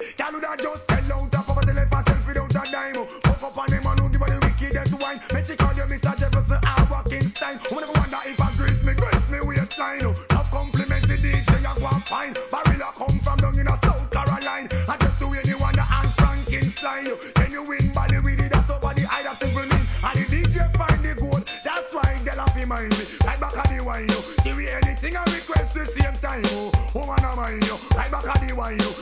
Can do that just sell out a poverty left herself without a dime. Fuck up on them and who give her the wickedest wine. Make she call you Mr. Jefferson or Rockenstein. Who never wonder if I grace me waistline. Love compliment the DJ you go and find. Barilla come from down in a South Carolina. I just do anyone the Anne Frankenstein. Can you win body with it? That's over the eye, that's simple mean. And the DJ find the gold. That's why girl off in mind me. Right back at the wine, you. Give me anything I request the same time, oh. Woman I mind you. Right back at the wine, you.